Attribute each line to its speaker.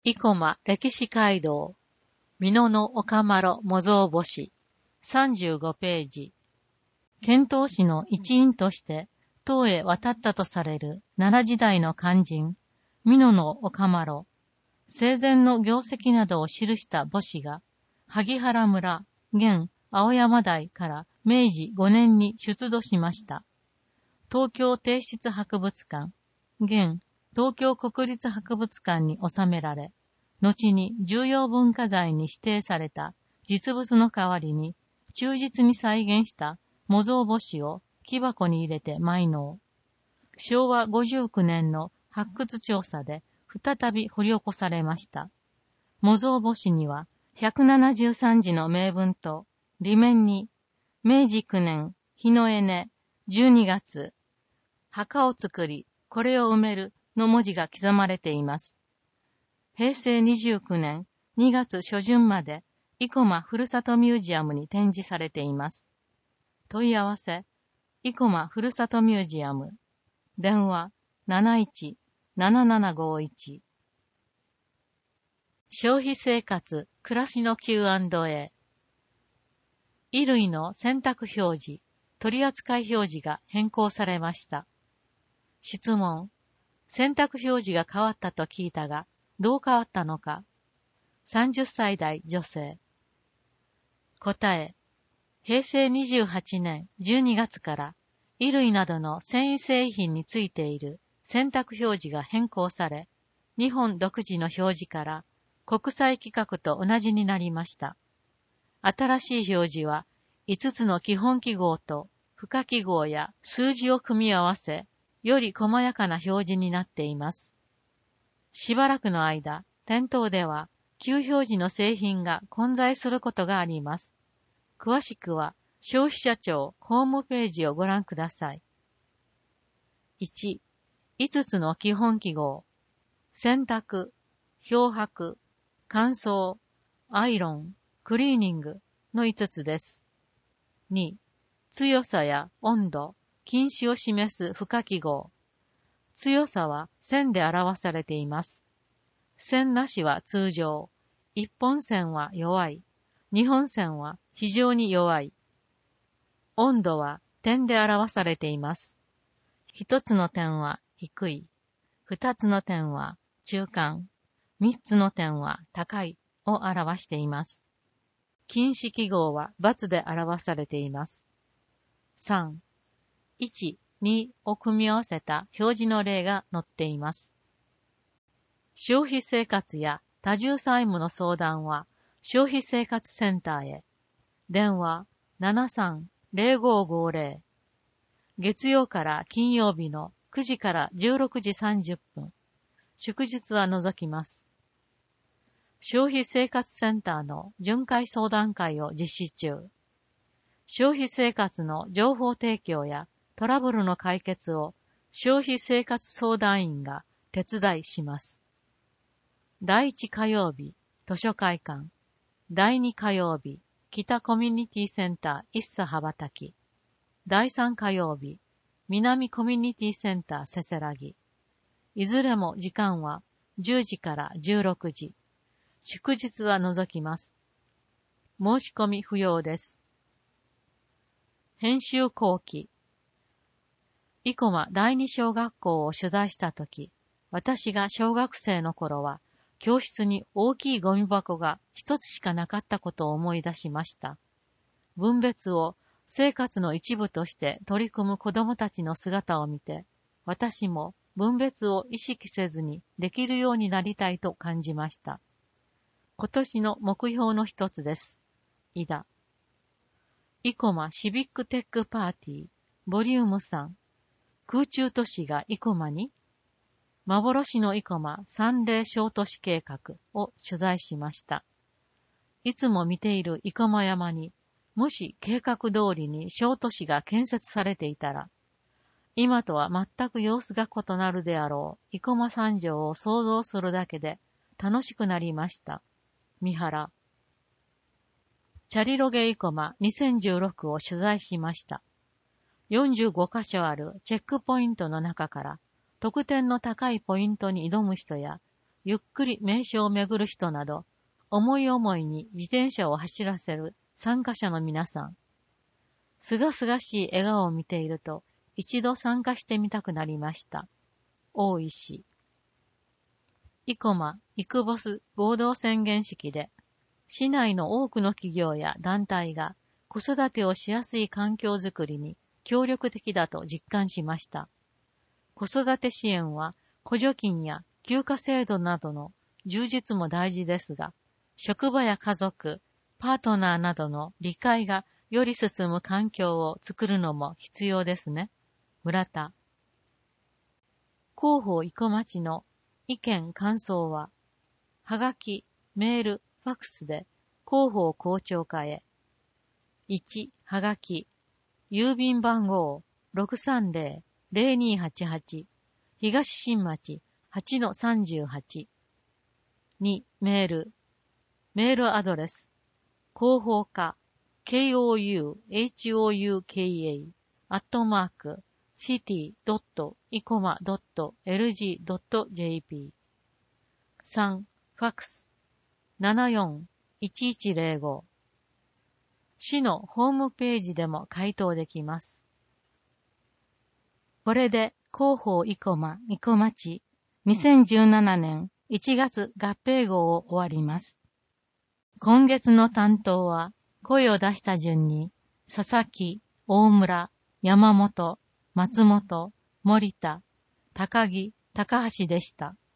Speaker 1: 生駒歴史街道、美濃の岡麿模造星、35ページ。遣唐使の一員として、唐へ渡ったとされる奈良時代の肝心、美濃の岡麿、生前の業績などを記した墓誌が、萩原村、現青山台から明治5年に出土しました。東京帝室博物館、現東京国立博物館に収められ、後に重要文化財に指定された実物の代わりに忠実に再現した模造墓誌を木箱に入れて埋納。昭和59年の発掘調査で再び掘り起こされました。模造墓誌には173字の銘文と裏面に明治9年日の絵根12月墓を作りこれを埋めるの文字が刻まれています。平成29年2月初旬まで生駒ふるさとミュージアムに展示されています。問い合わせ、生駒ふるさとミュージアム。電話71-7751。消費生活、暮らしの Q&A。衣類の選択表示、取扱表示が変更されました。質問。選択表示が変わったと聞いたが、どう変わったのか。30歳代女性。答え。平成28年12月から衣類などの繊維製品についている選択表示が変更され、日本独自の表示から国際規格と同じになりました。新しい表示は5つの基本記号と付加記号や数字を組み合わせ、より細やかな表示になっています。しばらくの間、店頭では旧表示の製品が混在することがあります。詳しくは消費者庁ホームページをご覧ください。1、5つの基本記号。洗濯、漂白、乾燥、アイロン、クリーニングの5つです。2、強さや温度、禁止を示す付加記号。強さは線で表されています。線なしは通常、一本線は弱い、二本線は非常に弱い。温度は点で表されています。一つの点は低い、二つの点は中間、三つの点は高いを表しています。禁止記号は×で表されています。3、1、2を組み合わせた表示の例が載っています。消費生活や多重債務の相談は消費生活センターへ。電話73-0550。月曜から金曜日の9時から16時30分。祝日は除きます。消費生活センターの巡回相談会を実施中。消費生活の情報提供やトラブルの解決を消費生活相談員が手伝いします。第1火曜日、図書会館。第2火曜日、北コミュニティセンター一茶羽ばたき。第3火曜日、南コミュニティセンターせせらぎ。いずれも時間は10時から16時。祝日は除きます。申し込み不要です。編集後期。生駒第二小学校を取材したとき、私が小学生の頃は、教室に大きいゴミ箱が一つしかなかったことを思い出しました。分別を生活の一部として取り組む子供たちの姿を見て、私も分別を意識せずにできるようになりたいと感じました。今年の目標の一つです。井田。生駒シビックテックパーティー、ボリューム3。空中都市が生駒に、幻の生駒三霊小都市計画を取材しました。いつも見ている生駒山に、もし計画通りに小都市が建設されていたら、今とは全く様子が異なるであろう生駒三条を想像するだけで楽しくなりました。三原。チャリロゲ生駒2016を取材しました。45カ所あるチェックポイントの中から、得点の高いポイントに挑む人や、 ゆっくり名所を巡る人など、思い思いに自転車を走らせる参加者の皆さん。すがすがしい笑顔を見ていると、一度参加してみたくなりました。大石。生駒イクボス合同宣言式で、市内の多くの企業や団体が子育てをしやすい環境づくりに協力的だと実感しました。子育て支援は補助金や休暇制度などの充実も大事ですが、職場や家族、パートナーなどの理解がより進む環境を作るのも必要ですね。村田。広報生駒町の意見感想は、はがき、メール、ファックスで広報校長課へ。1、はがき、郵便番号 630-0288 東新町 8-38。2、メールアドレス、広報課、kouhouka@city.icoma.lg.jp。 3、ファックス、74-1105。市のホームページでも回答できます。これで広報生駒町2017年1月合併号を終わります。今月の担当は声を出した順に佐々木、大村、山本、松本、森田、高木、高橋でした。